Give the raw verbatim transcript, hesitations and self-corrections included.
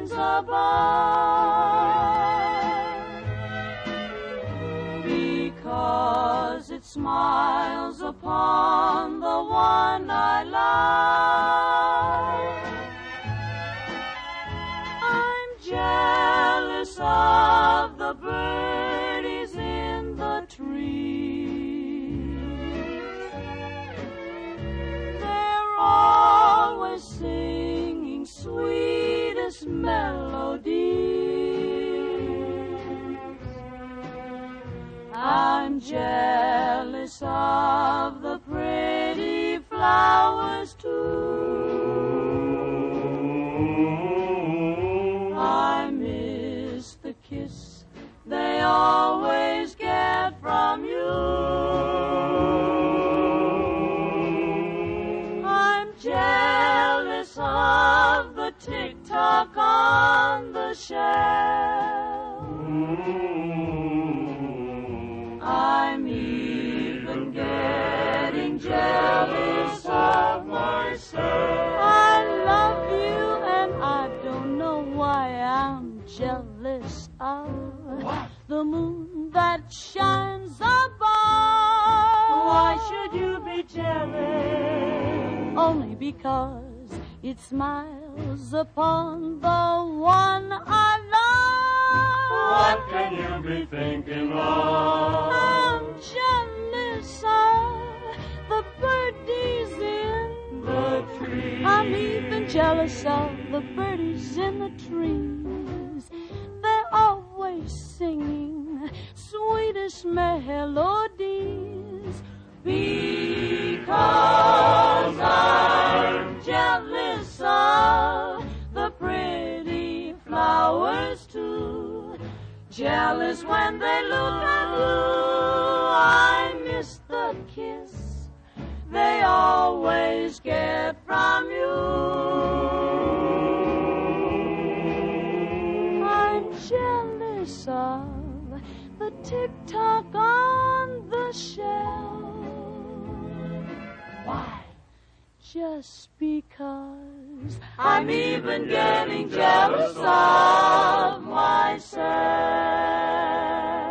shines above, because it smiles upon the one I love. I'm jealous of the birdies in the trees. They're always singing sweetest melodies. I'm jealous of the pretty flowers too. I miss the kiss they always get from you. I'm jealous of the tick-tock on the shelf. I'm even getting jealous of myself. I love you and I don't know why I'm jealous of What? the moon that shines above. Why should you be jealous? Only because it smiles upon the one I love. What can you be thinking of? I'm jealous of the birdies in The tree. I'm even jealous of the birdies in the trees. They're always singing sweetest melodies. Because I'm jealous of the pretty flowers too. Jealous when they look at you. I miss the kiss they always get from you. I'm jealous of the tick-tock on the shelf. Why? Just because I'm even getting jealous of myself.